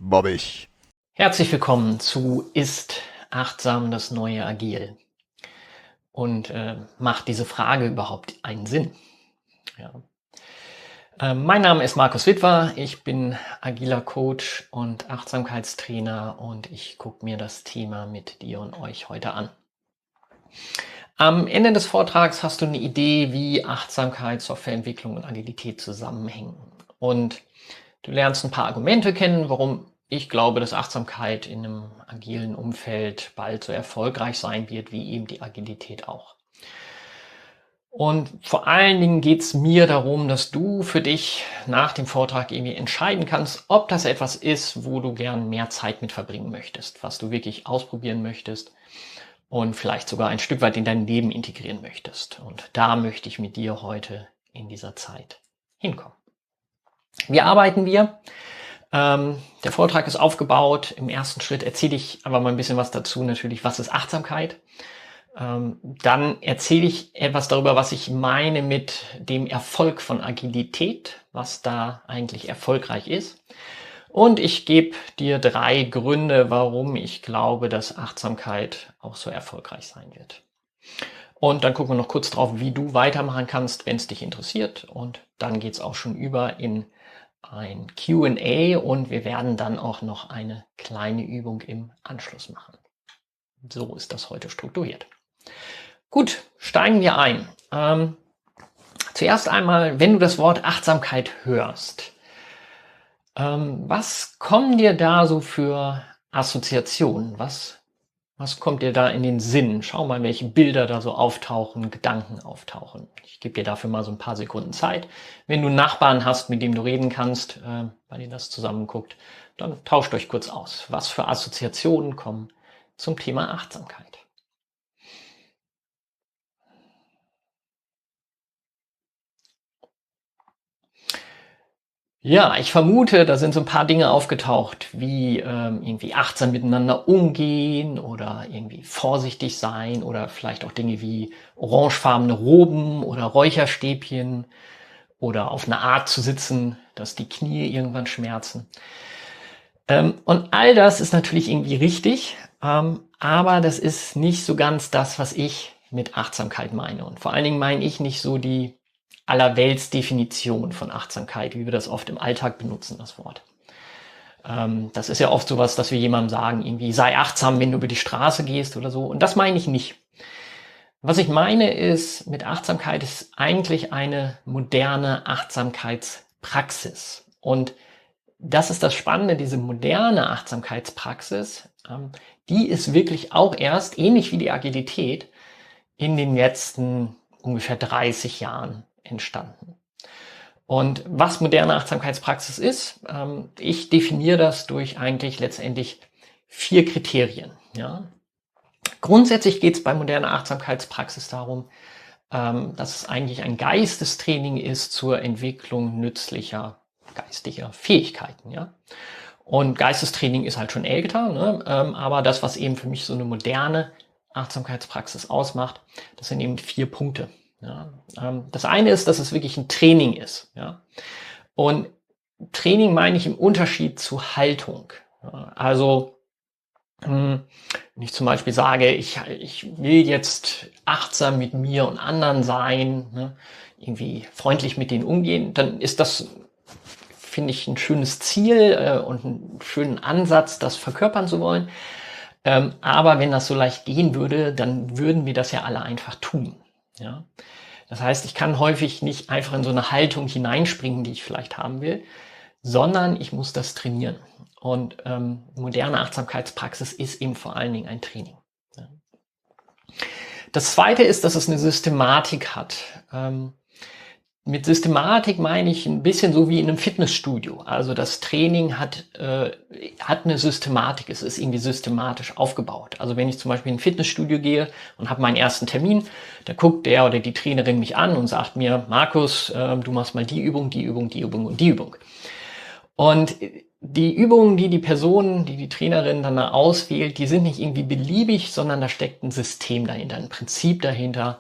Bobbig. Herzlich willkommen zu Ist achtsam das neue Agil? Und macht diese Frage überhaupt einen Sinn? Ja. Mein Name ist Markus Witwer, ich bin agiler Coach und Achtsamkeitstrainer und ich gucke mir das Thema mit dir und euch heute an. Am Ende des Vortrags hast du eine Idee, wie Achtsamkeit, Softwareentwicklung und Agilität zusammenhängen. Und du lernst ein paar Argumente kennen, warum ich glaube, dass Achtsamkeit in einem agilen Umfeld bald so erfolgreich sein wird, wie eben die Agilität auch. Und vor allen Dingen geht es mir darum, dass du für dich nach dem Vortrag irgendwie entscheiden kannst, ob das etwas ist, wo du gern mehr Zeit mit verbringen möchtest, was du wirklich ausprobieren möchtest und vielleicht sogar ein Stück weit in dein Leben integrieren möchtest. Und da möchte ich mit dir heute in dieser Zeit hinkommen. Wie arbeiten wir? Der Vortrag ist aufgebaut. Im ersten Schritt erzähle ich aber mal ein bisschen was dazu, natürlich, was ist Achtsamkeit? Dann erzähle ich etwas darüber, was ich meine mit dem Erfolg von Agilität, was da eigentlich erfolgreich ist. Und ich gebe dir 3 Gründe, warum ich glaube, dass Achtsamkeit auch so erfolgreich sein wird. Und dann gucken wir noch kurz drauf, wie du weitermachen kannst, wenn es dich interessiert. Und dann geht es auch schon über in ein Q&A und wir werden dann auch noch eine kleine Übung im Anschluss machen. So ist das heute strukturiert. Gut, steigen wir ein. Zuerst einmal, wenn du das Wort Achtsamkeit hörst, was kommen dir da so für Assoziationen? Was kommt dir da in den Sinn? Schau mal, welche Bilder da so auftauchen, Gedanken auftauchen. Ich gebe dir dafür mal so ein paar Sekunden Zeit. Wenn du einen Nachbarn hast, mit dem du reden kannst, weil ihr das zusammen guckt, dann tauscht euch kurz aus. Was für Assoziationen kommen zum Thema Achtsamkeit? Ja, ich vermute, da sind so ein paar Dinge aufgetaucht, wie irgendwie achtsam miteinander umgehen oder irgendwie vorsichtig sein oder vielleicht auch Dinge wie orangefarbene Roben oder Räucherstäbchen oder auf einer Art zu sitzen, dass die Knie irgendwann schmerzen. Und all das ist natürlich irgendwie richtig, aber das ist nicht so ganz das, was ich mit Achtsamkeit meine. Und vor allen Dingen meine ich nicht so die Allerweltsdefinition von Achtsamkeit, wie wir das oft im Alltag benutzen, das Wort. Das ist ja oft sowas, dass wir jemandem sagen, irgendwie sei achtsam, wenn du über die Straße gehst oder so. Und das meine ich nicht. Was ich meine ist, mit Achtsamkeit ist eigentlich eine moderne Achtsamkeitspraxis. Und das ist das Spannende, diese moderne Achtsamkeitspraxis, die ist wirklich auch erst, ähnlich wie die Agilität, in den letzten ungefähr 30 Jahren entstanden. Und was moderne Achtsamkeitspraxis ist, ich definiere das durch eigentlich letztendlich 4 Kriterien. Ja? Grundsätzlich geht es bei moderner Achtsamkeitspraxis darum, dass es eigentlich ein Geistestraining ist zur Entwicklung nützlicher geistiger Fähigkeiten. Ja? Und Geistestraining ist halt schon älter, ne? Aber das, was eben für mich so eine moderne Achtsamkeitspraxis ausmacht, das sind eben 4 Punkte. Ja? Das eine ist, dass es wirklich ein Training ist. Ja? Und Training meine ich im Unterschied zu Haltung. Ja? Also wenn ich zum Beispiel sage, ich will jetzt achtsam mit mir und anderen sein, ne? Irgendwie freundlich mit denen umgehen, dann ist das, finde ich, ein schönes Ziel und einen schönen Ansatz, das verkörpern zu wollen. Aber wenn das so leicht gehen würde, dann würden wir das ja alle einfach tun. Ja? Das heißt, ich kann häufig nicht einfach in so eine Haltung hineinspringen, die ich vielleicht haben will, sondern ich muss das trainieren. Und moderne Achtsamkeitspraxis ist eben vor allen Dingen ein Training. Ja. Das Zweite ist, dass es eine Systematik hat. Mit Systematik meine ich ein bisschen so wie in einem Fitnessstudio. Also das Training hat eine Systematik, es ist irgendwie systematisch aufgebaut. Also wenn ich zum Beispiel in ein Fitnessstudio gehe und habe meinen ersten Termin, da guckt der oder die Trainerin mich an und sagt mir, Markus, du machst mal die Übung, die Übung, die Übung und die Übung. Und die Übungen, die Person, die Trainerin dann auswählt, die sind nicht irgendwie beliebig, sondern da steckt ein System dahinter, ein Prinzip dahinter,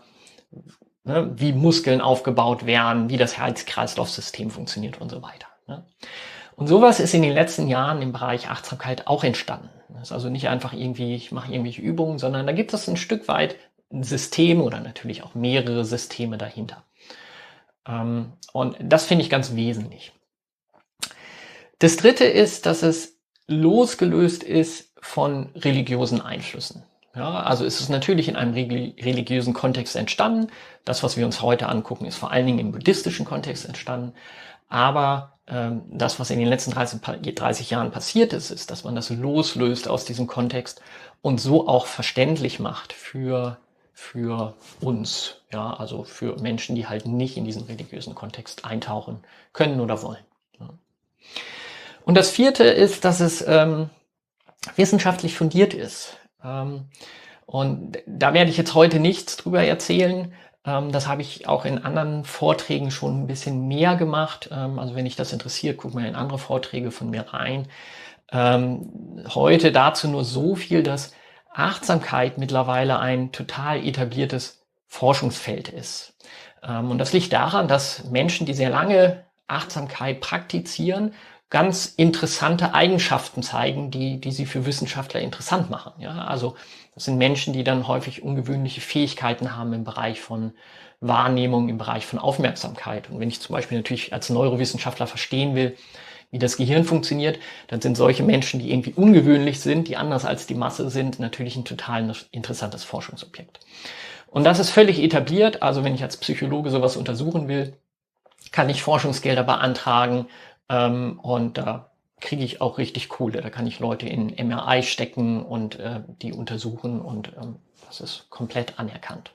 wie Muskeln aufgebaut werden, wie das Herz-Kreislauf-System funktioniert und so weiter. Und sowas ist in den letzten Jahren im Bereich Achtsamkeit auch entstanden. Das ist also nicht einfach irgendwie, ich mache irgendwelche Übungen, sondern da gibt es ein Stück weit ein System oder natürlich auch mehrere Systeme dahinter. Und das finde ich ganz wesentlich. Das Dritte ist, dass es losgelöst ist von religiösen Einflüssen. Ja, also ist es natürlich in einem religiösen Kontext entstanden. Das, was wir uns heute angucken, ist vor allen Dingen im buddhistischen Kontext entstanden. Aber das, was in den letzten 30 Jahren passiert ist, ist, dass man das loslöst aus diesem Kontext und so auch verständlich macht für uns, ja, also für Menschen, die halt nicht in diesen religiösen Kontext eintauchen können oder wollen. Ja. Und das Vierte ist, dass es wissenschaftlich fundiert ist. Und da werde ich jetzt heute nichts drüber erzählen. Das habe ich auch in anderen Vorträgen schon ein bisschen mehr gemacht. Also wenn dich das interessiert, guck mal in andere Vorträge von mir rein. Heute dazu nur so viel, dass Achtsamkeit mittlerweile ein total etabliertes Forschungsfeld ist. Und das liegt daran, dass Menschen, die sehr lange Achtsamkeit praktizieren, ganz interessante Eigenschaften zeigen, die sie für Wissenschaftler interessant machen. Ja, also das sind Menschen, die dann häufig ungewöhnliche Fähigkeiten haben im Bereich von Wahrnehmung, im Bereich von Aufmerksamkeit. Und wenn ich zum Beispiel natürlich als Neurowissenschaftler verstehen will, wie das Gehirn funktioniert, dann sind solche Menschen, die irgendwie ungewöhnlich sind, die anders als die Masse sind, natürlich ein total interessantes Forschungsobjekt. Und das ist völlig etabliert. Also wenn ich als Psychologe sowas untersuchen will, kann ich Forschungsgelder beantragen, und da kriege ich auch richtig Kohle. Da kann ich Leute in MRI stecken und die untersuchen und das ist komplett anerkannt.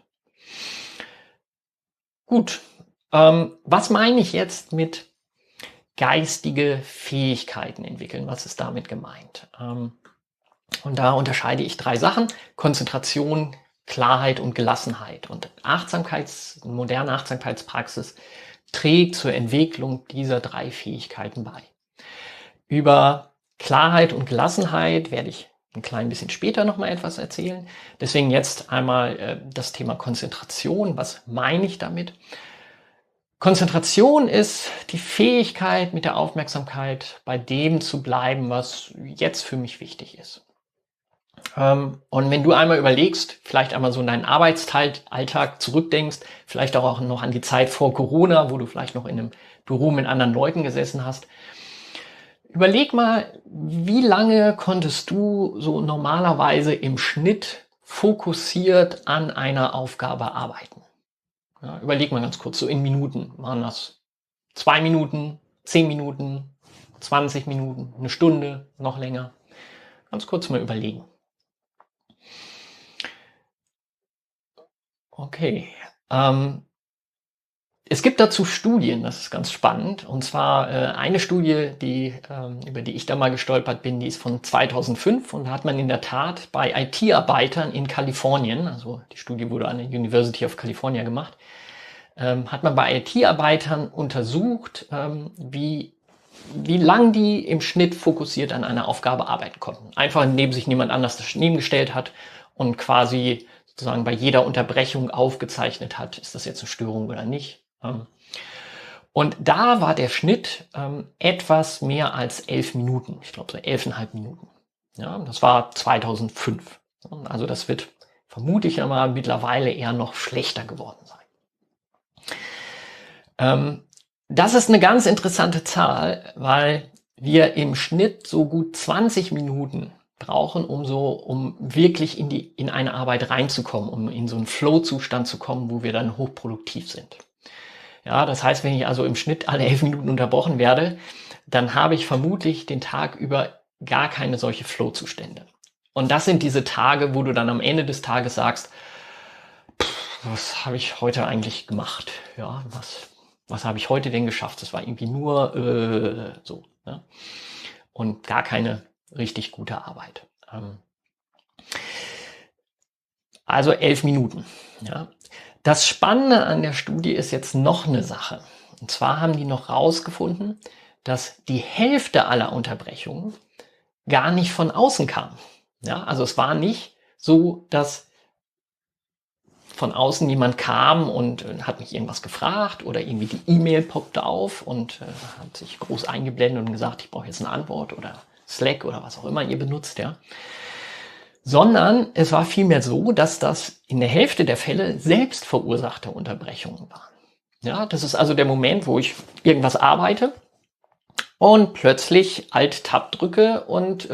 Gut, was meine ich jetzt mit geistige Fähigkeiten entwickeln? Was ist damit gemeint? Und da unterscheide ich 3 Sachen: Konzentration, Klarheit und Gelassenheit. Und moderne Achtsamkeitspraxis trägt zur Entwicklung dieser 3 Fähigkeiten bei. Über Klarheit und Gelassenheit werde ich ein klein bisschen später nochmal etwas erzählen. Deswegen jetzt einmal das Thema Konzentration. Was meine ich damit? Konzentration ist die Fähigkeit, mit der Aufmerksamkeit bei dem zu bleiben, was jetzt für mich wichtig ist. Und wenn du einmal überlegst, vielleicht einmal so in deinen Arbeitsalltag zurückdenkst, vielleicht auch noch an die Zeit vor Corona, wo du vielleicht noch in einem Büro mit anderen Leuten gesessen hast, überleg mal, wie lange konntest du so normalerweise im Schnitt fokussiert an einer Aufgabe arbeiten? Ja, überleg mal ganz kurz, so in Minuten. Waren das 2 Minuten, 10 Minuten, 20 Minuten, eine Stunde, noch länger? Ganz kurz mal überlegen. Okay. Es gibt dazu Studien, das ist ganz spannend. Und zwar eine Studie, über die ich da mal gestolpert bin, die ist von 2005. Und da hat man in der Tat bei IT-Arbeitern in Kalifornien, also die Studie wurde an der University of California gemacht, hat man bei IT-Arbeitern untersucht, wie lang die im Schnitt fokussiert an einer Aufgabe arbeiten konnten. Einfach indem sich niemand anders daneben gestellt hat und quasi sozusagen bei jeder Unterbrechung aufgezeichnet hat, ist das jetzt eine Störung oder nicht. Und da war der Schnitt etwas mehr als 11 Minuten. Ich glaube so 11,5 Minuten. Ja, das war 2005. Also das wird, vermute ich einmal, mittlerweile eher noch schlechter geworden sein. Das ist eine ganz interessante Zahl, weil wir im Schnitt so gut 20 Minuten brauchen, um wirklich in eine Arbeit reinzukommen, um in so einen Flow-Zustand zu kommen, wo wir dann hochproduktiv sind. Ja, das heißt, wenn ich also im Schnitt alle 11 Minuten unterbrochen werde, dann habe ich vermutlich den Tag über gar keine solche Flow-Zustände. Und das sind diese Tage, wo du dann am Ende des Tages sagst, was habe ich heute eigentlich gemacht? Ja, was habe ich heute denn geschafft? Das war irgendwie nur so. Ne? Und gar keine richtig gute Arbeit. Also 11 Minuten. Ja. Das Spannende an der Studie ist jetzt noch eine Sache. Und zwar haben die noch rausgefunden, dass die Hälfte aller Unterbrechungen gar nicht von außen kam. Ja, also es war nicht so, dass von außen jemand kam und hat mich irgendwas gefragt oder irgendwie die E-Mail poppte auf und hat sich groß eingeblendet und gesagt, ich brauche jetzt eine Antwort oder Slack oder was auch immer ihr benutzt, ja. Sondern es war vielmehr so, dass das in der Hälfte der Fälle selbst verursachte Unterbrechungen waren. Ja, das ist also der Moment, wo ich irgendwas arbeite und plötzlich Alt-Tab drücke und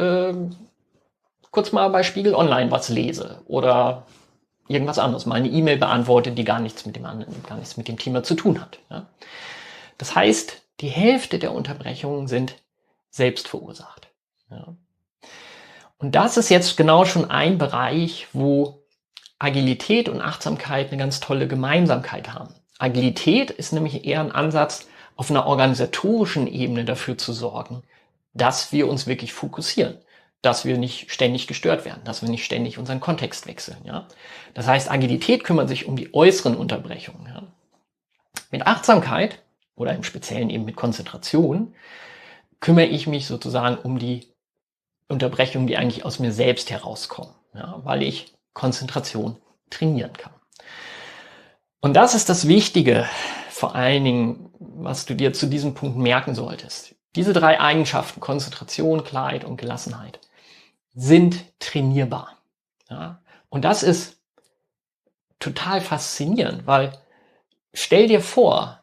kurz mal bei Spiegel Online was lese oder irgendwas anderes, mal eine E-Mail beantworte, die gar nichts mit dem Thema zu tun hat. Ja. Das heißt, die Hälfte der Unterbrechungen sind selbst verursacht. Ja. Und das ist jetzt genau schon ein Bereich, wo Agilität und Achtsamkeit eine ganz tolle Gemeinsamkeit haben. Agilität ist nämlich eher ein Ansatz, auf einer organisatorischen Ebene dafür zu sorgen, dass wir uns wirklich fokussieren, dass wir nicht ständig gestört werden, dass wir nicht ständig unseren Kontext wechseln. Ja? Das heißt, Agilität kümmert sich um die äußeren Unterbrechungen. Ja? Mit Achtsamkeit oder im Speziellen eben mit Konzentration kümmere ich mich sozusagen um die Unterbrechungen, die eigentlich aus mir selbst herauskommen, ja? Weil ich Konzentration trainieren kann. Und das ist das Wichtige, vor allen Dingen, was du dir zu diesem Punkt merken solltest. Diese 3 Eigenschaften, Konzentration, Klarheit und Gelassenheit, sind trainierbar. Ja? Und das ist total faszinierend, weil stell dir vor,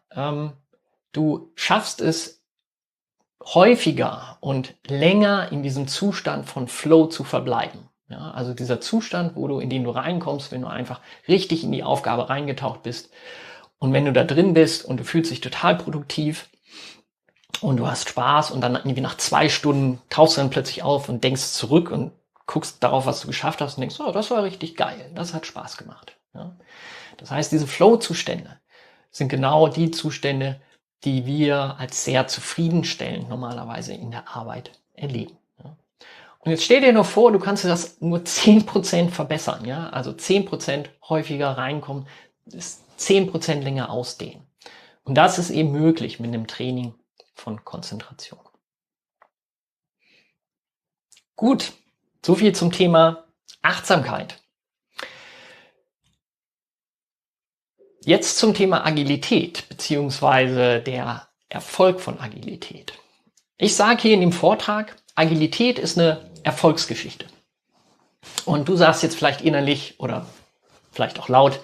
du schaffst es häufiger und länger in diesem Zustand von Flow zu verbleiben. Ja, also dieser Zustand, in den du reinkommst, wenn du einfach richtig in die Aufgabe reingetaucht bist. Und wenn du da drin bist und du fühlst dich total produktiv und du hast Spaß und dann irgendwie nach 2 Stunden tauchst du dann plötzlich auf und denkst zurück und guckst darauf, was du geschafft hast und denkst, oh, das war richtig geil, das hat Spaß gemacht. Ja. Das heißt, diese Flow-Zustände sind genau die Zustände, die wir als sehr zufriedenstellend normalerweise in der Arbeit erleben. Ja. Und jetzt stell dir nur vor, du kannst das nur 10% verbessern, ja, also 10% häufiger reinkommen, ist 10% länger ausdehnen. Und das ist eben möglich mit einem Training von Konzentration. Gut, so viel zum Thema Achtsamkeit. Jetzt zum Thema Agilität beziehungsweise der Erfolg von Agilität. Ich sage hier in dem Vortrag, Agilität ist eine Erfolgsgeschichte. Und du sagst jetzt vielleicht innerlich oder vielleicht auch laut,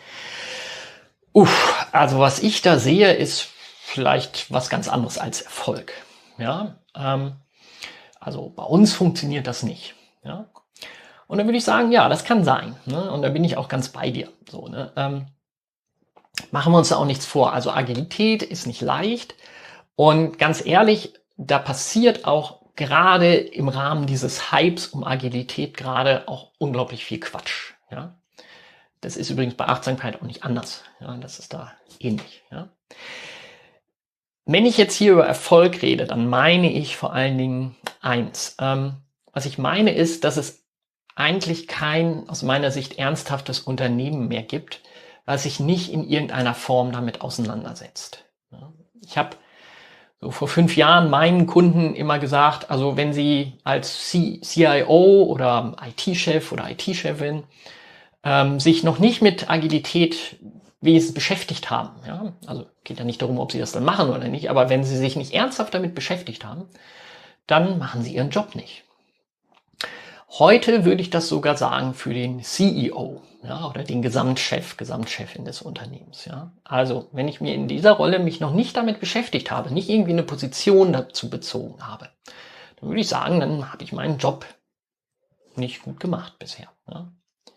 also was ich da sehe, ist vielleicht was ganz anderes als Erfolg. Ja, also bei uns funktioniert das nicht. Ja? Und dann würde ich sagen, ja, das kann sein. Ne? Und da bin ich auch ganz bei dir. So, ne? Machen wir uns da auch nichts vor. Also Agilität ist nicht leicht. Und ganz ehrlich, da passiert auch gerade im Rahmen dieses Hypes um Agilität gerade auch unglaublich viel Quatsch. Ja? Das ist übrigens bei Achtsamkeit auch nicht anders. Ja? Das ist da ähnlich. Ja? Wenn ich jetzt hier über Erfolg rede, dann meine ich vor allen Dingen eins. Was ich meine ist, dass es eigentlich kein, aus meiner Sicht, ernsthaftes Unternehmen mehr gibt, was sich nicht in irgendeiner Form damit auseinandersetzt. Ja? Ich habe so vor 5 Jahren meinen Kunden immer gesagt, also wenn sie als CIO oder IT-Chef oder IT-Chefin sich noch nicht mit Agilität wesentlich beschäftigt haben, ja, also geht ja nicht darum, ob sie das dann machen oder nicht, aber wenn sie sich nicht ernsthaft damit beschäftigt haben, dann machen sie ihren Job nicht. Heute würde ich das sogar sagen für den CEO, ja, oder den Gesamtchefin des Unternehmens. Ja. Also wenn ich mir in dieser Rolle mich noch nicht damit beschäftigt habe, nicht irgendwie eine Position dazu bezogen habe, dann würde ich sagen, dann habe ich meinen Job nicht gut gemacht bisher. Ja.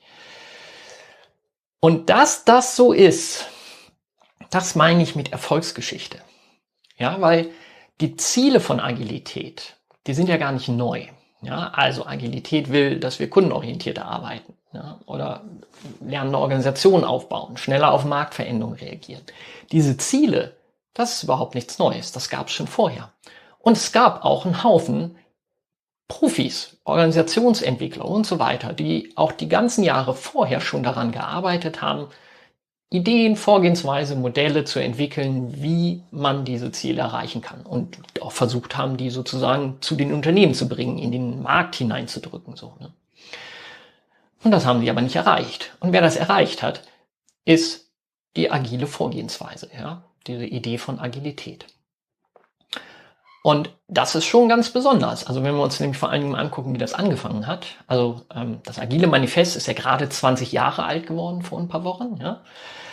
Und dass das so ist, das meine ich mit Erfolgsgeschichte. Ja, weil die Ziele von Agilität, die sind ja gar nicht neu. Ja, also Agilität will, dass wir kundenorientierter arbeiten, ja, oder lernen, eine Organisation aufbauen, schneller auf Marktveränderungen reagieren. Diese Ziele, das ist überhaupt nichts Neues, das gab es schon vorher. Und es gab auch einen Haufen Profis, Organisationsentwickler und so weiter, die auch die ganzen Jahre vorher schon daran gearbeitet haben, Ideen, Vorgehensweise, Modelle zu entwickeln, wie man diese Ziele erreichen kann und auch versucht haben, die sozusagen zu den Unternehmen zu bringen, in den Markt hineinzudrücken. So, ne? Und das haben die aber nicht erreicht. Und wer das erreicht hat, ist die agile Vorgehensweise, ja, diese Idee von Agilität. Und das ist schon ganz besonders. Also wenn wir uns nämlich vor allen Dingen angucken, wie das angefangen hat. Also das Agile Manifest ist ja gerade 20 Jahre alt geworden vor ein paar Wochen. Ja?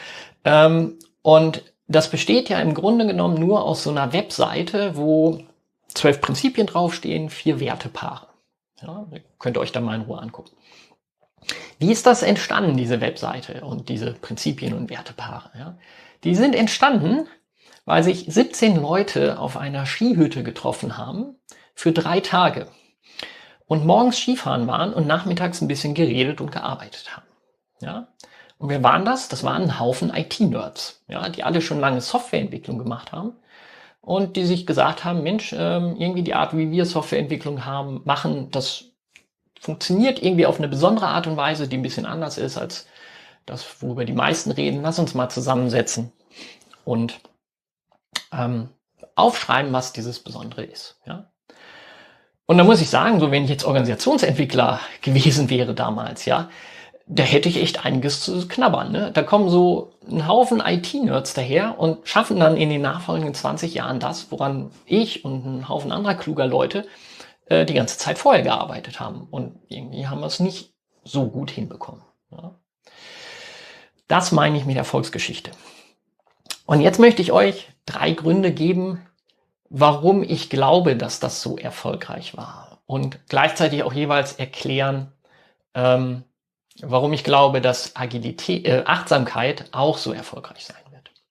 Und das besteht ja im Grunde genommen nur aus so einer Webseite, wo 12 Prinzipien draufstehen, 4 Wertepaare. Ja? Könnt ihr euch da mal in Ruhe angucken. Wie ist das entstanden, diese Webseite und diese Prinzipien und Wertepaare? Ja? Die sind entstanden, weil sich 17 Leute auf einer Skihütte getroffen haben für 3 Tage und morgens Skifahren waren und nachmittags ein bisschen geredet und gearbeitet haben. Ja? Und wer waren das? Das waren ein Haufen IT-Nerds, ja, die alle schon lange Softwareentwicklung gemacht haben und die sich gesagt haben, Mensch, irgendwie die Art, wie wir Softwareentwicklung machen, das funktioniert irgendwie auf eine besondere Art und Weise, die ein bisschen anders ist als das, worüber die meisten reden. Lass uns mal zusammensetzen und aufschreiben, was dieses Besondere ist. Ja? Und da muss ich sagen, so wenn ich jetzt Organisationsentwickler gewesen wäre damals, ja, da hätte ich echt einiges zu knabbern. Ne? Da kommen so ein Haufen IT-Nerds daher und schaffen dann in den nachfolgenden 20 Jahren das, woran ich und ein Haufen anderer kluger Leute die ganze Zeit vorher gearbeitet haben. Und irgendwie haben wir es nicht so gut hinbekommen. Ja? Das meine ich mit Erfolgsgeschichte. Und jetzt möchte ich euch 3 Gründe geben, warum ich glaube, dass das so erfolgreich war. Und gleichzeitig auch jeweils erklären, warum ich glaube, dass Achtsamkeit auch so erfolgreich sein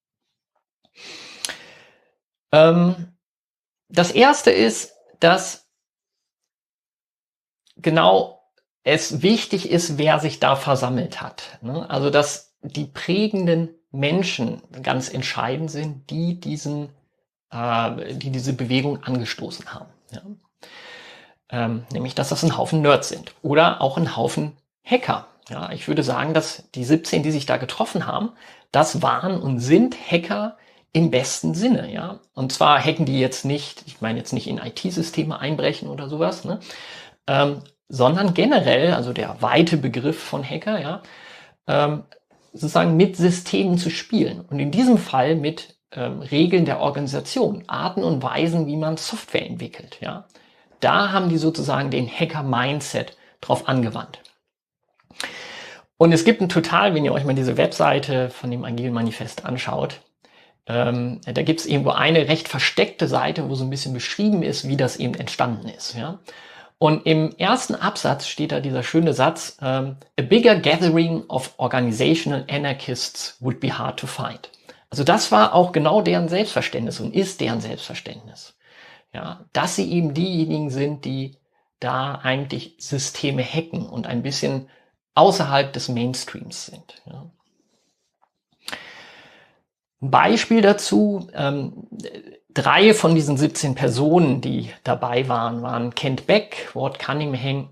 wird. Das erste ist, dass genau es wichtig ist, wer sich da versammelt hat. Ne? Also, dass die prägenden Menschen ganz entscheidend sind, die diese Bewegung angestoßen haben. Ja? Nämlich, dass das ein Haufen Nerds sind oder auch ein Haufen Hacker. Ja? Ich würde sagen, dass die 17, die sich da getroffen haben, das waren und sind Hacker im besten Sinne. Ja? Und zwar hacken die jetzt nicht, ich meine jetzt nicht in IT-Systeme einbrechen oder sowas, ne? Sondern generell, also der weite Begriff von Hacker, ja, sozusagen mit Systemen zu spielen. Und in diesem Fall mit Regeln der Organisation, Arten und Weisen, wie man Software entwickelt. Ja. Da haben die sozusagen den Hacker-Mindset drauf angewandt. Und es gibt wenn ihr euch mal diese Webseite von dem Agilen Manifest anschaut, da gibt es irgendwo eine recht versteckte Seite, wo so ein bisschen beschrieben ist, wie das eben entstanden ist. Ja. Und im ersten Absatz steht da dieser schöne Satz, a bigger gathering of organizational anarchists would be hard to find. Also das war auch genau deren Selbstverständnis und ist deren Selbstverständnis. Ja, dass sie eben diejenigen sind, die da eigentlich Systeme hacken und ein bisschen außerhalb des Mainstreams sind. Ja. Ein Beispiel dazu, 3 von diesen 17 Personen, die dabei waren Kent Beck, Ward Cunningham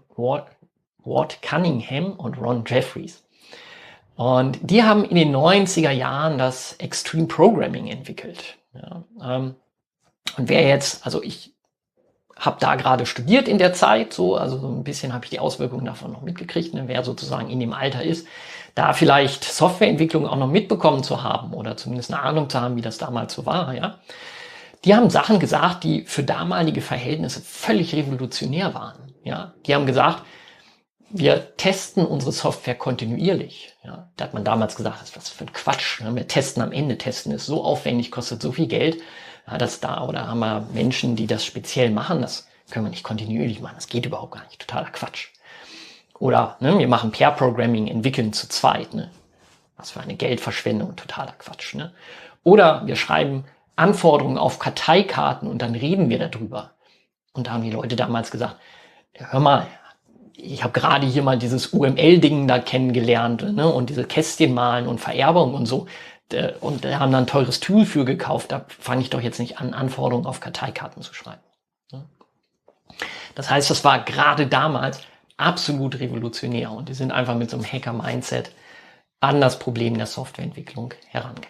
und Ron Jeffries. Und die haben in den 90er Jahren das Extreme Programming entwickelt. Ja, und wer jetzt, also ich habe da gerade studiert in der Zeit, also so ein bisschen habe ich die Auswirkungen davon noch mitgekriegt, ne, wer sozusagen in dem Alter ist, da vielleicht Softwareentwicklung auch noch mitbekommen zu haben oder zumindest eine Ahnung zu haben, wie das damals so war, ja. Die haben Sachen gesagt, die für damalige Verhältnisse völlig revolutionär waren, ja. Die haben gesagt, wir testen unsere Software kontinuierlich, ja. Da hat man damals gesagt, das ist was für ein Quatsch, ne? Wir testen am Ende, testen ist so aufwendig, kostet so viel Geld, ja, oder haben wir Menschen, die das speziell machen, das können wir nicht kontinuierlich machen, das geht überhaupt gar nicht, totaler Quatsch. Oder ne, wir machen Pair-Programming, entwickeln zu zweit. Ne? Was für eine Geldverschwendung, totaler Quatsch. Ne? Oder wir schreiben Anforderungen auf Karteikarten und dann reden wir darüber. Und da haben die Leute damals gesagt, hör mal, ich habe gerade hier mal dieses UML-Ding da kennengelernt, ne? Und diese Kästchen malen und Vererbung und so. Und da haben dann ein teures Tool für gekauft. Da fange ich doch jetzt nicht an, Anforderungen auf Karteikarten zu schreiben. Ne? Das heißt, das war gerade damals absolut revolutionär und die sind einfach mit so einem Hacker-Mindset an das Problem der Softwareentwicklung herangegangen.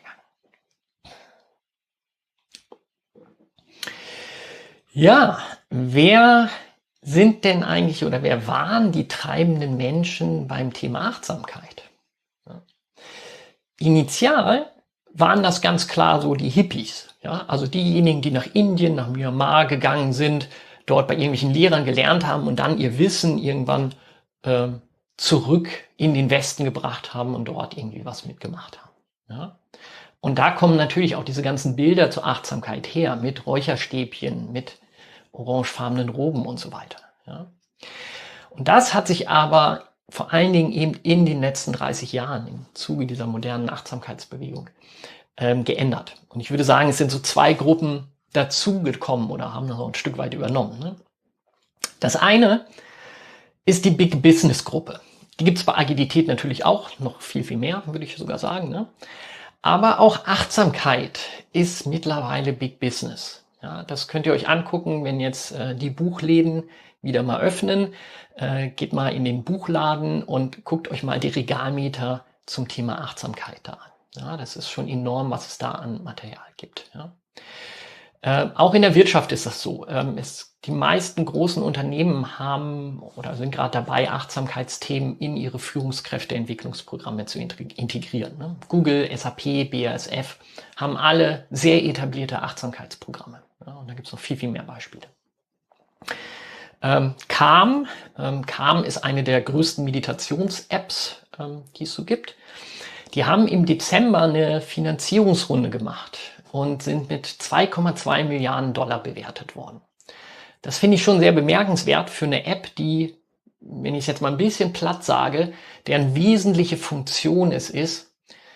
Ja, wer sind denn eigentlich oder wer waren die treibenden Menschen beim Thema Achtsamkeit? initial waren das ganz klar so die Hippies, ja, also diejenigen, die nach Indien, nach Myanmar gegangen sind, dort bei irgendwelchen Lehrern gelernt haben und dann ihr Wissen irgendwann zurück in den Westen gebracht haben und dort irgendwie was mitgemacht haben. Ja. Und da kommen natürlich auch diese ganzen Bilder zur Achtsamkeit her, mit Räucherstäbchen, mit orangefarbenen Roben und so weiter. Ja. Und das hat sich aber vor allen Dingen eben in den letzten 30 Jahren im Zuge dieser modernen Achtsamkeitsbewegung geändert. Und ich würde sagen, es sind so zwei Gruppen dazugekommen oder haben das auch ein Stück weit übernommen. Ne? Das eine ist die Big Business Gruppe. Die gibt es bei Agilität natürlich auch, noch viel, viel mehr, würde ich sogar sagen. Ne? Aber auch Achtsamkeit ist mittlerweile Big Business. Ja, das könnt ihr euch angucken, wenn jetzt die Buchläden wieder mal öffnen. Geht mal in den Buchladen und guckt euch mal die Regalmeter zum Thema Achtsamkeit da an. Ja, das ist schon enorm, was es da an Material gibt. Ja. Auch in der Wirtschaft ist das so. Die meisten großen Unternehmen haben oder sind gerade dabei, Achtsamkeitsthemen in ihre Führungskräfteentwicklungsprogramme zu integrieren. Ne? Google, SAP, BASF haben alle sehr etablierte Achtsamkeitsprogramme. Ja, und da gibt es noch viel, viel mehr Beispiele. Calm ist eine der größten Meditations-Apps, die es so gibt. Die haben im Dezember eine Finanzierungsrunde gemacht und sind mit 2,2 Milliarden Dollar bewertet worden. Das finde ich schon sehr bemerkenswert für eine App, die, wenn ich es jetzt mal ein bisschen platt sage, deren wesentliche Funktion es ist,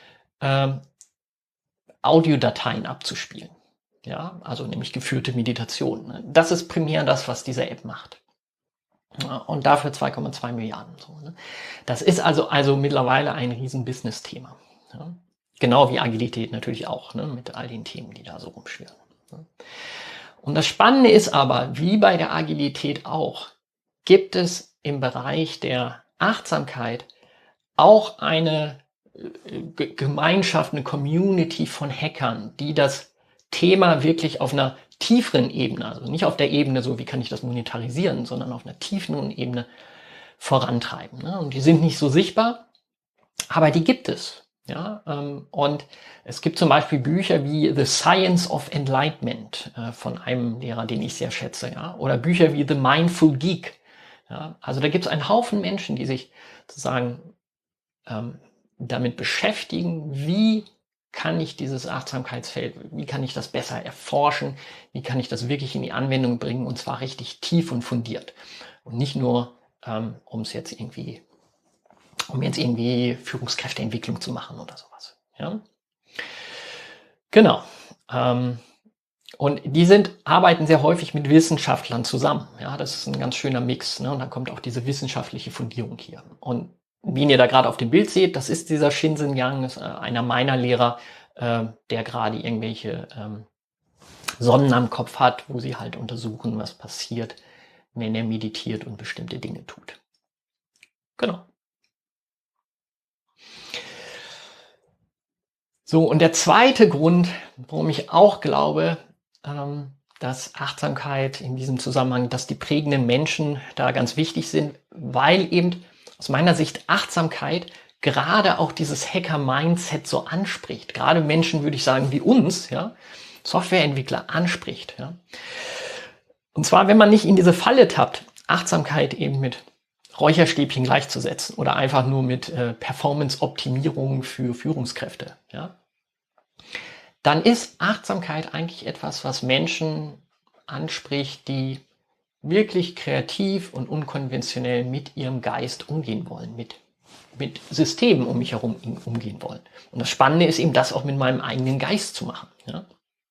Audiodateien abzuspielen. Ja, also nämlich geführte Meditation. Das ist primär das, was diese App macht. Und dafür 2,2 Milliarden. So, ne? Das ist also mittlerweile ein riesen Business-Thema. Ja? Genau wie Agilität natürlich auch, ne? Mit all den Themen, die da so rumschwirren. Ne? Und das Spannende ist aber, wie bei der Agilität auch, gibt es im Bereich der Achtsamkeit auch eine Gemeinschaft, eine Community von Hackern, die das Thema wirklich auf einer tieferen Ebene, also nicht auf der Ebene so, wie kann ich das monetarisieren, sondern auf einer tieferen Ebene vorantreiben. Ne? Und die sind nicht so sichtbar, aber die gibt es. Ja? Und es gibt zum Beispiel Bücher wie The Science of Enlightenment von einem Lehrer, den ich sehr schätze, ja? Oder Bücher wie The Mindful Geek. Ja? Also da gibt es einen Haufen Menschen, die sich sozusagen damit beschäftigen, wie kann ich dieses Achtsamkeitsfeld, wie kann ich das besser erforschen, wie kann ich das wirklich in die Anwendung bringen und zwar richtig tief und fundiert. Und nicht nur, um jetzt irgendwie Führungskräfteentwicklung zu machen oder sowas. Ja? Genau. Und die arbeiten sehr häufig mit Wissenschaftlern zusammen. Ja, das ist ein ganz schöner Mix. Ne? Und dann kommt auch diese wissenschaftliche Fundierung hier. Und wie ihr da gerade auf dem Bild seht, das ist dieser Shinzen Yang, ist einer meiner Lehrer, der gerade irgendwelche Sonnen am Kopf hat, wo sie halt untersuchen, was passiert, wenn er meditiert und bestimmte Dinge tut. Genau. So, und der zweite Grund, warum ich auch glaube, dass Achtsamkeit in diesem Zusammenhang, dass die prägenden Menschen da ganz wichtig sind, weil eben aus meiner Sicht Achtsamkeit gerade auch dieses Hacker-Mindset so anspricht. Gerade Menschen, würde ich sagen, wie uns, ja, Softwareentwickler anspricht. Ja. Und zwar, wenn man nicht in diese Falle tappt, Achtsamkeit eben mit Räucherstäbchen gleichzusetzen oder einfach nur mit Performance-Optimierung für Führungskräfte. Ja. Dann ist Achtsamkeit eigentlich etwas, was Menschen anspricht, die wirklich kreativ und unkonventionell mit ihrem Geist umgehen wollen, mit Systemen um mich herum umgehen wollen. Und das Spannende ist eben, das auch mit meinem eigenen Geist zu machen. Ja?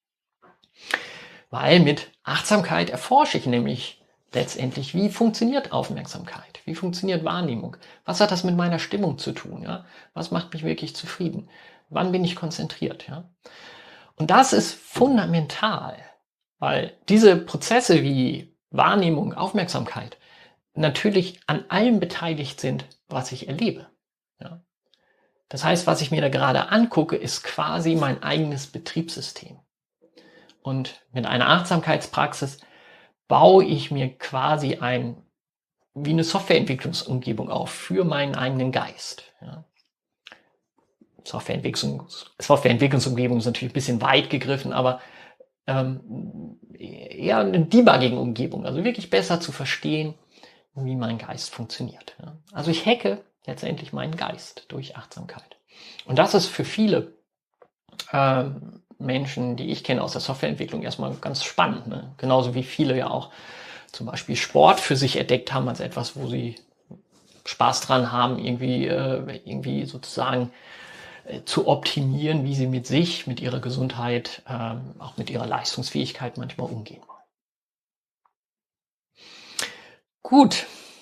Weil mit Achtsamkeit erforsche ich nämlich letztendlich, wie funktioniert Aufmerksamkeit, wie funktioniert Wahrnehmung, was hat das mit meiner Stimmung zu tun, ja? Was macht mich wirklich zufrieden, wann bin ich konzentriert. Ja? Und das ist fundamental, weil diese Prozesse wie Wahrnehmung, Aufmerksamkeit natürlich an allem beteiligt sind, was ich erlebe. Ja? Das heißt, was ich mir da gerade angucke, ist quasi mein eigenes Betriebssystem. Und mit einer Achtsamkeitspraxis baue ich mir quasi wie eine Softwareentwicklungsumgebung auf für meinen eigenen Geist. Ja? Softwareentwicklungsumgebung ist natürlich ein bisschen weit gegriffen, aber eher eine Debugging-Umgebung, also wirklich besser zu verstehen, wie mein Geist funktioniert. Ja. Also ich hacke letztendlich meinen Geist durch Achtsamkeit. Und das ist für viele Menschen, die ich kenne aus der Softwareentwicklung, erstmal ganz spannend. Ne? Genauso wie viele ja auch zum Beispiel Sport für sich entdeckt haben als etwas, wo sie Spaß dran haben, irgendwie sozusagen zu optimieren, wie sie mit sich, mit ihrer Gesundheit, auch mit ihrer Leistungsfähigkeit manchmal umgehen wollen. Gut.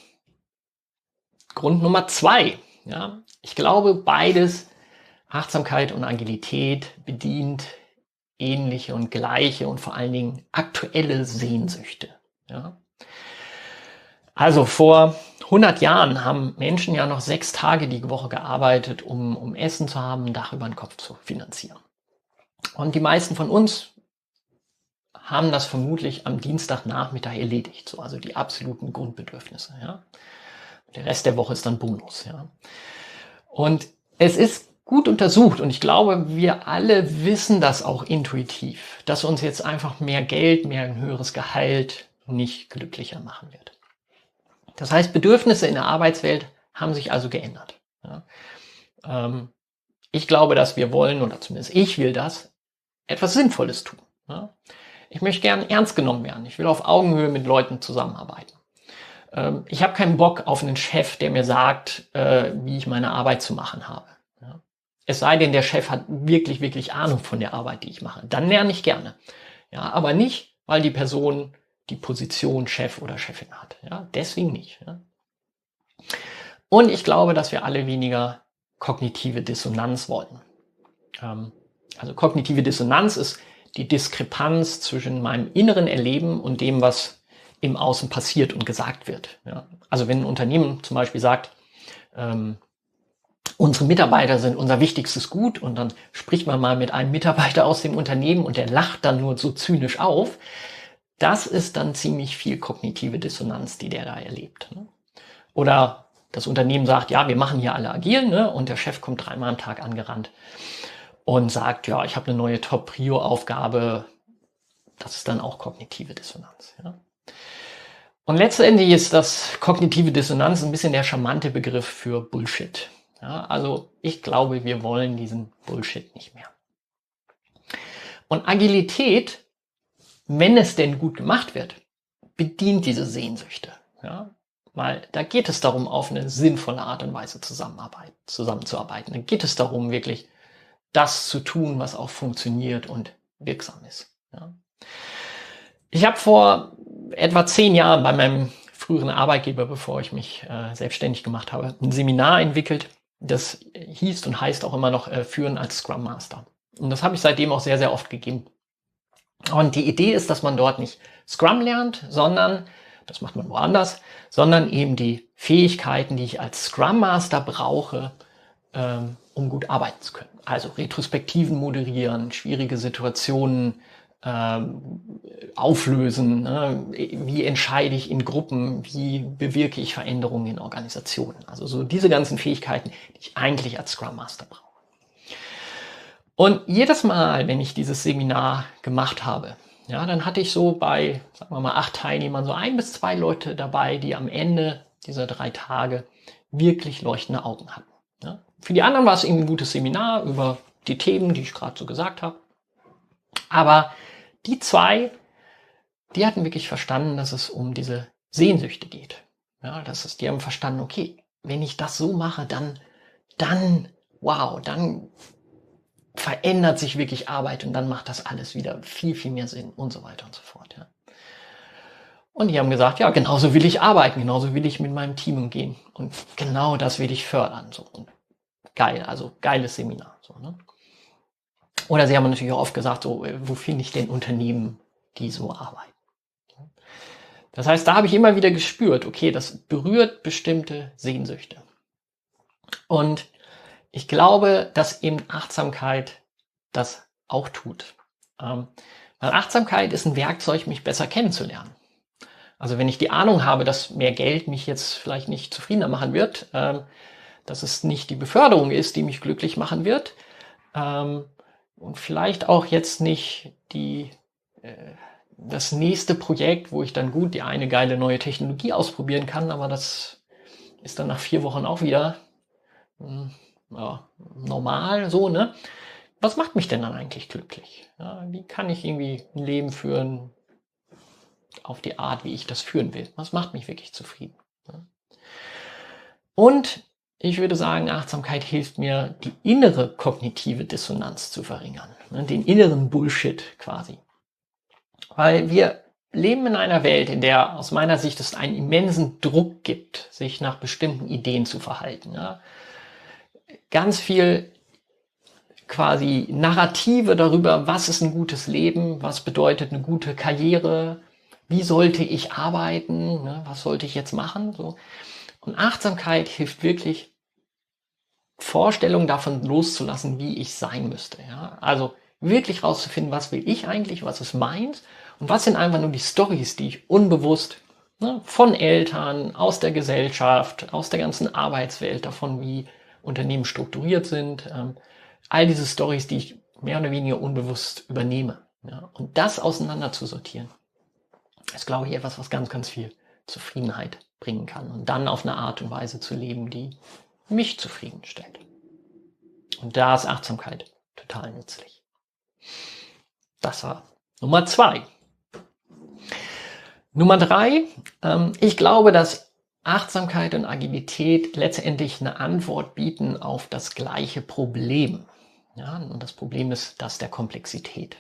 Grund Nummer 2. Ja, ich glaube, beides, Achtsamkeit und Agilität, bedient ähnliche und gleiche und vor allen Dingen aktuelle Sehnsüchte. Ja. Also vor 100 Jahren haben Menschen ja noch 6 Tage die Woche gearbeitet, um Essen zu haben, ein Dach über den Kopf zu finanzieren. Und die meisten von uns haben das vermutlich am Dienstagnachmittag erledigt, so, also die absoluten Grundbedürfnisse. Ja. Der Rest der Woche ist dann Bonus. Ja. Und es ist gut untersucht und ich glaube, wir alle wissen das auch intuitiv, dass uns jetzt einfach mehr Geld, mehr ein höheres Gehalt nicht glücklicher machen wird. Das heißt, Bedürfnisse in der Arbeitswelt haben sich also geändert. Ja. Ich glaube, dass wir wollen, oder zumindest ich will das, etwas Sinnvolles tun. Ja. Ich möchte gern ernst genommen werden. Ich will auf Augenhöhe mit Leuten zusammenarbeiten. Ich habe keinen Bock auf einen Chef, der mir sagt, wie ich meine Arbeit zu machen habe. Ja. Es sei denn, der Chef hat wirklich, wirklich Ahnung von der Arbeit, die ich mache. Dann lerne ich gerne. Ja, aber nicht, weil die Person die Position Chef oder Chefin hat. Ja, deswegen nicht. Ja. Und ich glaube, dass wir alle weniger kognitive Dissonanz wollen. Also kognitive Dissonanz ist die Diskrepanz zwischen meinem inneren Erleben und dem, was im Außen passiert und gesagt wird. Ja. Also wenn ein Unternehmen zum Beispiel sagt, unsere Mitarbeiter sind unser wichtigstes Gut und dann spricht man mal mit einem Mitarbeiter aus dem Unternehmen und der lacht dann nur so zynisch auf, das ist dann ziemlich viel kognitive Dissonanz, die der da erlebt. Ne? Oder das Unternehmen sagt, ja, wir machen hier alle agil, ne? Und der Chef kommt 3-mal am Tag angerannt und sagt, ja, ich habe eine neue Top-Prio-Aufgabe. Das ist dann auch kognitive Dissonanz. Ja? Und letztendlich ist das kognitive Dissonanz ein bisschen der charmante Begriff für Bullshit. Ja, also ich glaube, wir wollen diesen Bullshit nicht mehr. Und Agilität, wenn es denn gut gemacht wird, bedient diese Sehnsüchte. Ja, weil da geht es darum, auf eine sinnvolle Art und Weise zusammenzuarbeiten. Da geht es darum, wirklich das zu tun, was auch funktioniert und wirksam ist. Ja. Ich habe vor etwa 10 Jahren bei meinem früheren Arbeitgeber, bevor ich mich selbstständig gemacht habe, ein Seminar entwickelt. Das hieß und heißt auch immer noch Führen als Scrum Master. Und das habe ich seitdem auch sehr, sehr oft gegeben. Und die Idee ist, dass man dort nicht Scrum lernt, sondern, das macht man woanders, sondern eben die Fähigkeiten, die ich als Scrum Master brauche, um gut arbeiten zu können. Also Retrospektiven moderieren, schwierige Situationen auflösen, ne? Wie entscheide ich in Gruppen, wie bewirke ich Veränderungen in Organisationen. Also so diese ganzen Fähigkeiten, die ich eigentlich als Scrum Master brauche. Und jedes Mal, wenn ich dieses Seminar gemacht habe, ja, dann hatte ich so bei, sagen wir mal, 8 Teilnehmern so 1 bis 2 Leute dabei, die am Ende dieser 3 Tage wirklich leuchtende Augen hatten. Ja. Für die anderen war es eben ein gutes Seminar über die Themen, die ich gerade so gesagt habe. Aber die 2, die hatten wirklich verstanden, dass es um diese Sehnsüchte geht. Ja, die haben verstanden, okay, wenn ich das so mache, dann verändert sich wirklich Arbeit und dann macht das alles wieder viel, viel mehr Sinn und so weiter und so fort. Ja. Und die haben gesagt, ja, genauso will ich arbeiten, genauso will ich mit meinem Team umgehen und genau das will ich fördern. So. Und geil, also geiles Seminar. So, ne? Oder sie haben natürlich auch oft gesagt, so, wo finde ich denn Unternehmen, die so arbeiten? Das heißt, da habe ich immer wieder gespürt, okay, das berührt bestimmte Sehnsüchte. Und ich glaube, dass eben Achtsamkeit das auch tut. Weil Achtsamkeit ist ein Werkzeug, mich besser kennenzulernen. Also wenn ich die Ahnung habe, dass mehr Geld mich jetzt vielleicht nicht zufriedener machen wird, dass es nicht die Beförderung ist, die mich glücklich machen wird. Und vielleicht auch jetzt nicht das nächste Projekt, wo ich dann gut die eine geile neue Technologie ausprobieren kann, aber das ist dann nach 4 Wochen auch wieder ja, normal so, ne? Was macht mich denn dann eigentlich glücklich? Ja, wie kann ich irgendwie ein Leben führen auf die Art, wie ich das führen will? Was macht mich wirklich zufrieden? Ja? Und ich würde sagen, Achtsamkeit hilft mir, die innere kognitive Dissonanz zu verringern, ne? Den inneren Bullshit quasi. Weil wir leben in einer Welt, in der aus meiner Sicht es einen immensen Druck gibt, sich nach bestimmten Ideen zu verhalten. Ja? Ganz viel quasi Narrative darüber, was ist ein gutes Leben, was bedeutet eine gute Karriere, wie sollte ich arbeiten, ne? Was sollte ich jetzt machen. So. Und Achtsamkeit hilft wirklich, Vorstellungen davon loszulassen, wie ich sein müsste. Ja? Also wirklich rauszufinden, was will ich eigentlich, was ist meins und was sind einfach nur die Storys, die ich unbewusst von Eltern, aus der Gesellschaft, aus der ganzen Arbeitswelt, davon wie Unternehmen strukturiert sind, all diese Storys, die ich mehr oder weniger unbewusst übernehme. Ja? Und das auseinander zu sortieren, ist, glaube ich, etwas, was ganz, ganz viel Zufriedenheit bringen kann und dann auf eine Art und Weise zu leben, die mich zufriedenstellt. Und da ist Achtsamkeit total nützlich. Das war Nummer 2. Nummer 3, ich glaube, dass Achtsamkeit und Agilität letztendlich eine Antwort bieten auf das gleiche Problem. Ja, und das Problem ist das der Komplexität.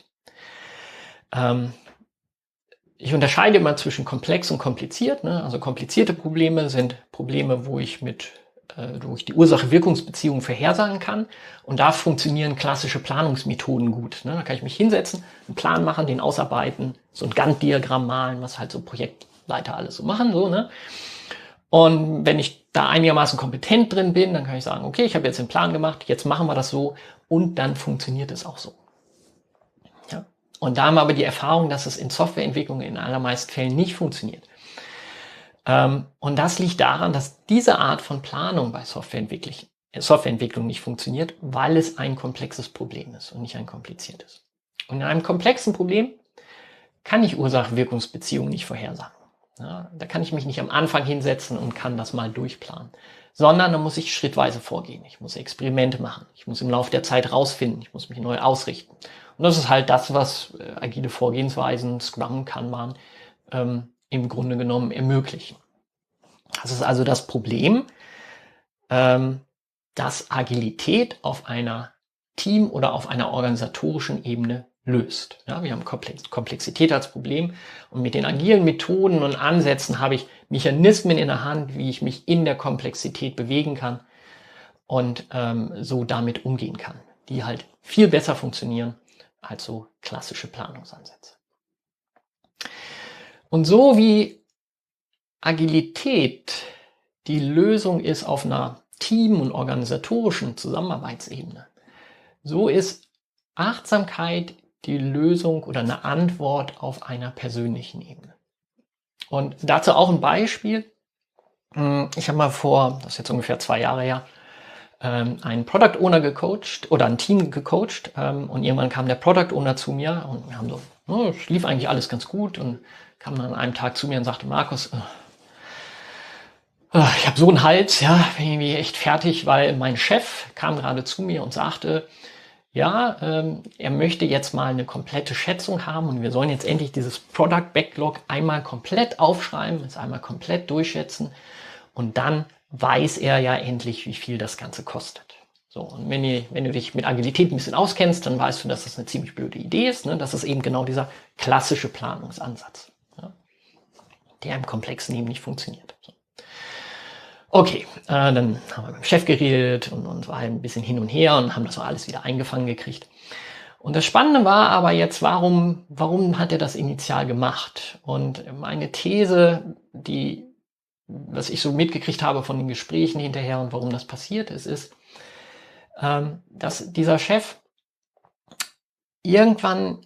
Ich unterscheide immer zwischen komplex und kompliziert. Ne? Also komplizierte Probleme sind Probleme, wo ich die Ursache-Wirkungsbeziehung vorhersagen kann. Und da funktionieren klassische Planungsmethoden gut. Ne? Da kann ich mich hinsetzen, einen Plan machen, den ausarbeiten, so ein Gantt-Diagramm malen, was halt so Projektleiter alles so machen. So, ne? Und wenn ich da einigermaßen kompetent drin bin, dann kann ich sagen, okay, ich habe jetzt den Plan gemacht, jetzt machen wir das so und dann funktioniert es auch so. Ja? Und da haben wir aber die Erfahrung, dass es in Softwareentwicklung in allermeisten Fällen nicht funktioniert. Und das liegt daran, dass diese Art von Planung bei Softwareentwicklung nicht funktioniert, weil es ein komplexes Problem ist und nicht ein kompliziertes. Und in einem komplexen Problem kann ich Ursache-Wirkungsbeziehungen nicht vorhersagen. Ja, da kann ich mich nicht am Anfang hinsetzen und kann das mal durchplanen, sondern da muss ich schrittweise vorgehen. Ich muss Experimente machen. Ich muss im Laufe der Zeit rausfinden. Ich muss mich neu ausrichten. Und das ist halt das, was agile Vorgehensweisen, Scrum, Kanban, im Grunde genommen ermöglichen. Das ist also das Problem, dass Agilität auf einer Team- oder auf einer organisatorischen Ebene löst. Ja, wir haben Komplexität als Problem und mit den agilen Methoden und Ansätzen habe ich Mechanismen in der Hand, wie ich mich in der Komplexität bewegen kann und so damit umgehen kann, die halt viel besser funktionieren als so klassische Planungsansätze. Und so wie Agilität die Lösung ist auf einer Team- und organisatorischen Zusammenarbeitsebene, so ist Achtsamkeit die Lösung oder eine Antwort auf einer persönlichen Ebene. Und dazu auch ein Beispiel. Ich habe mal das ist jetzt ungefähr 2 Jahre her, einen Product Owner gecoacht oder ein Team gecoacht und irgendwann kam der Product Owner zu mir und wir haben so, es lief eigentlich alles ganz gut und kam dann an einem Tag zu mir und sagte, Markus, ich habe so einen Hals, ja, bin irgendwie echt fertig, weil mein Chef kam gerade zu mir und sagte, ja, er möchte jetzt mal eine komplette Schätzung haben und wir sollen jetzt endlich dieses Product Backlog einmal komplett aufschreiben, es einmal komplett durchschätzen und dann weiß er ja endlich, wie viel das Ganze kostet. So, und wenn du dich mit Agilität ein bisschen auskennst, dann weißt du, dass das eine ziemlich blöde Idee ist. Ne? Das ist eben genau dieser klassische Planungsansatz, ja? Der im komplexen eben nicht funktioniert. So. Okay, dann haben wir mit dem Chef geredet und war ein bisschen hin und her und haben das so alles wieder eingefangen gekriegt. Und das Spannende war aber jetzt, warum hat er das initial gemacht? Und meine These, was ich so mitgekriegt habe von den Gesprächen hinterher und warum das passiert ist, dass dieser Chef irgendwann,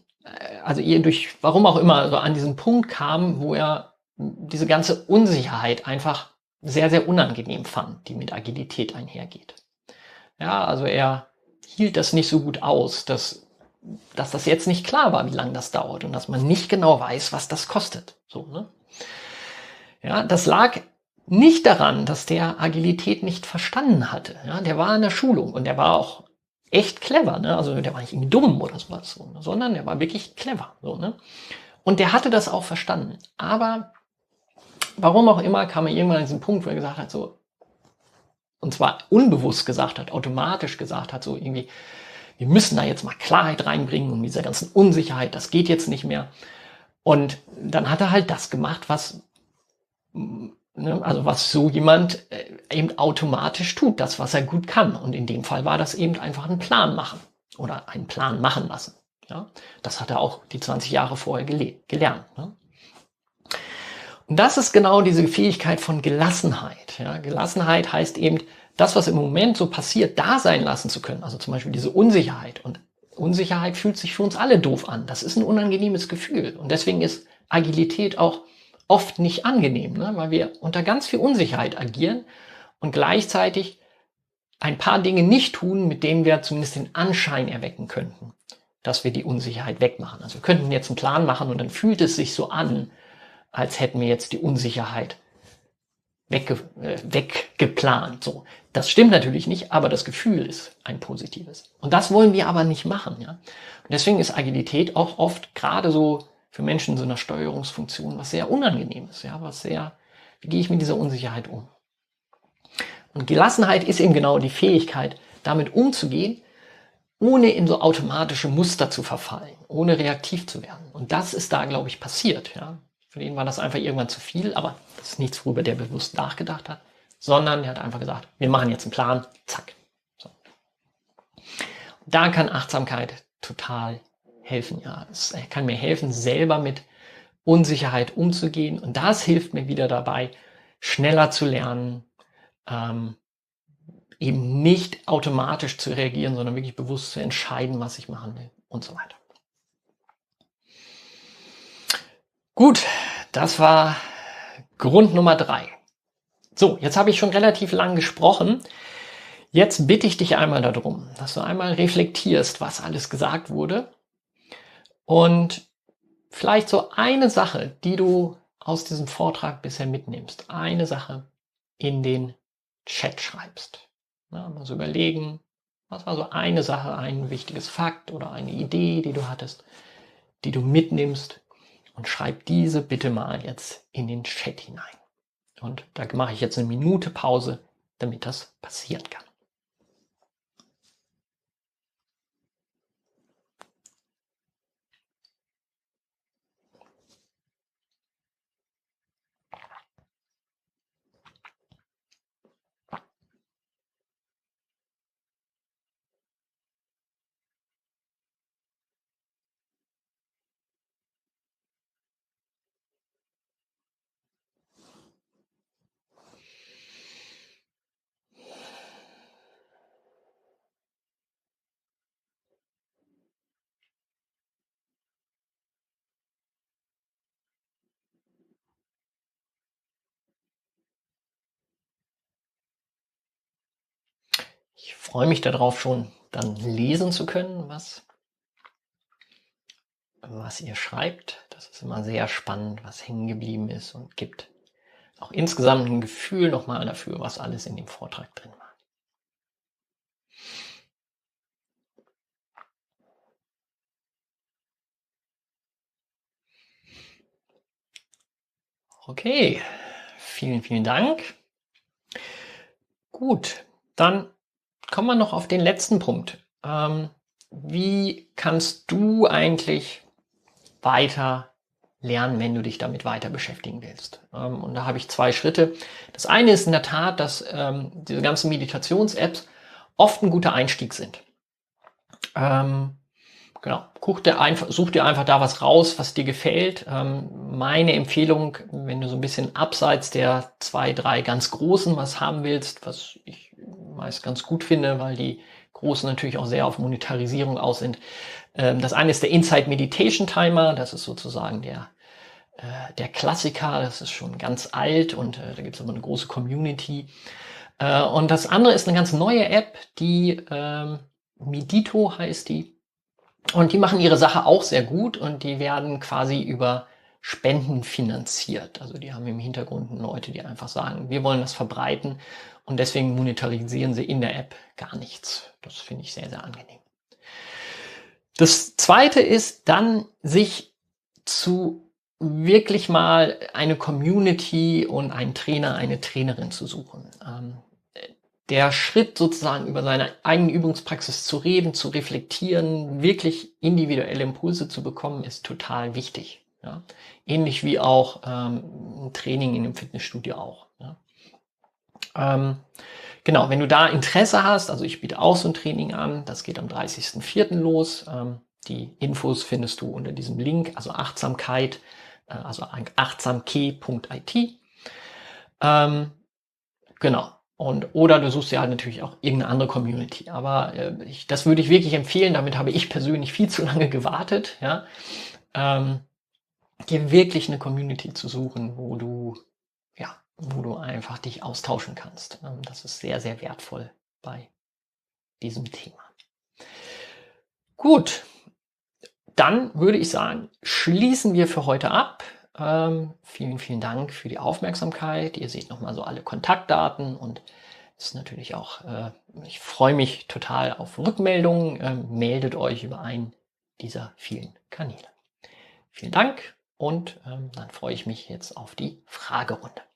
warum auch immer, so an diesen Punkt kam, wo er diese ganze Unsicherheit einfach sehr, sehr unangenehm fand, die mit Agilität einhergeht. Ja, also er hielt das nicht so gut aus, dass das jetzt nicht klar war, wie lange das dauert und dass man nicht genau weiß, was das kostet. So, ne? Ja, das lag nicht daran, dass der Agilität nicht verstanden hatte. Ja, der war in der Schulung und der war auch echt clever. Ne? Also der war nicht irgendwie dumm oder sowas, so, ne? Sondern der war wirklich clever. So, ne? Und der hatte das auch verstanden. Aber warum auch immer kam er irgendwann an diesen Punkt, wo er gesagt hat, so, und zwar unbewusst gesagt hat, automatisch gesagt hat, so irgendwie, wir müssen da jetzt mal Klarheit reinbringen und dieser ganzen Unsicherheit, das geht jetzt nicht mehr. Und dann hat er halt das gemacht, was, ne, also was so jemand eben automatisch tut, das, was er gut kann. Und in dem Fall war das eben einfach einen Plan machen oder einen Plan machen lassen. Ja, das hat er auch die 20 Jahre vorher gelernt. Ne? Und das ist genau diese Fähigkeit von Gelassenheit. Ja, Gelassenheit heißt eben, das, was im Moment so passiert, da sein lassen zu können. Also zum Beispiel diese Unsicherheit. Und Unsicherheit fühlt sich für uns alle doof an. Das ist ein unangenehmes Gefühl. Und deswegen ist Agilität auch oft nicht angenehm, ne? Weil wir unter ganz viel Unsicherheit agieren und gleichzeitig ein paar Dinge nicht tun, mit denen wir zumindest den Anschein erwecken könnten, dass wir die Unsicherheit wegmachen. Also wir könnten jetzt einen Plan machen und dann fühlt es sich so an, als hätten wir jetzt die Unsicherheit weggeplant. So, das stimmt natürlich nicht, aber das Gefühl ist ein positives. Und das wollen wir aber nicht machen. Ja? Und deswegen ist Agilität auch oft gerade so für Menschen in so einer Steuerungsfunktion was sehr Unangenehmes. Ja? Wie gehe ich mit dieser Unsicherheit um? Und Gelassenheit ist eben genau die Fähigkeit, damit umzugehen, ohne in so automatische Muster zu verfallen, ohne reaktiv zu werden. Und das ist da, glaube ich, passiert. Ja? Für den war das einfach irgendwann zu viel, aber das ist nichts, worüber der bewusst nachgedacht hat, sondern er hat einfach gesagt, wir machen jetzt einen Plan, zack. So. Da kann Achtsamkeit total helfen. Ja, es kann mir helfen, selber mit Unsicherheit umzugehen und das hilft mir wieder dabei, schneller zu lernen, eben nicht automatisch zu reagieren, sondern wirklich bewusst zu entscheiden, was ich machen will und so weiter. Gut, das war Grund Nummer 3. So, jetzt habe ich schon relativ lang gesprochen. Jetzt bitte ich dich einmal darum, dass du einmal reflektierst, was alles gesagt wurde und vielleicht so eine Sache, die du aus diesem Vortrag bisher mitnimmst, eine Sache in den Chat schreibst. Mal so überlegen, was war so eine Sache, ein wichtiges Fakt oder eine Idee, die du hattest, die du mitnimmst und schreib diese bitte mal jetzt in den Chat hinein. Und da mache ich jetzt eine Minute Pause, damit das passieren kann. Ich freue mich darauf, schon dann lesen zu können, was ihr schreibt. Das ist immer sehr spannend, was hängen geblieben ist und gibt auch insgesamt ein Gefühl nochmal dafür, was alles in dem Vortrag drin war. Okay, vielen, vielen Dank. Gut, dann kommen wir noch auf den letzten Punkt. Wie kannst du eigentlich weiter lernen, wenn du dich damit weiter beschäftigen willst? Und da habe ich 2 Schritte. Das eine ist in der Tat, dass diese ganzen Meditations-Apps oft ein guter Einstieg sind. Genau, such dir einfach da was raus, was dir gefällt. Meine Empfehlung, wenn du so ein bisschen abseits der 2, 3 ganz Großen was haben willst, was ich meist ganz gut finde, weil die Großen natürlich auch sehr auf Monetarisierung aus sind. Das eine ist der Insight Meditation Timer, das ist sozusagen der der Klassiker, das ist schon ganz alt und da gibt es aber eine große Community. Und das andere ist eine ganz neue App, die Medito heißt die. Und die machen ihre Sache auch sehr gut und die werden quasi über Spenden finanziert. Also die haben im Hintergrund Leute, die einfach sagen, wir wollen das verbreiten und deswegen monetarisieren sie in der App gar nichts. Das finde ich sehr, sehr angenehm. Das Zweite ist dann, sich zu wirklich mal eine Community und einen Trainer, eine Trainerin zu suchen. Der Schritt sozusagen über seine eigene Übungspraxis zu reden, zu reflektieren, wirklich individuelle Impulse zu bekommen, ist total wichtig. Ja? Ähnlich wie auch ein Training in einem Fitnessstudio auch. Ja? Genau, wenn du da Interesse hast, also ich biete auch so ein Training an, das geht am 30.04. los. Die Infos findest du unter diesem Link, also Achtsamkeit, also achtsamke.it. Genau. Oder du suchst dir halt natürlich auch irgendeine andere Community. Aber das würde ich wirklich empfehlen. Damit habe ich persönlich viel zu lange gewartet. Ja? Dir wirklich eine Community zu suchen, wo du einfach dich austauschen kannst. Das ist sehr, sehr wertvoll bei diesem Thema. Gut, dann würde ich sagen, schließen wir für heute ab. Vielen, vielen Dank für die Aufmerksamkeit. Ihr seht nochmal so alle Kontaktdaten und ist natürlich auch, ich freue mich total auf Rückmeldungen. Meldet euch über einen dieser vielen Kanäle. Vielen Dank und dann freue ich mich jetzt auf die Fragerunde.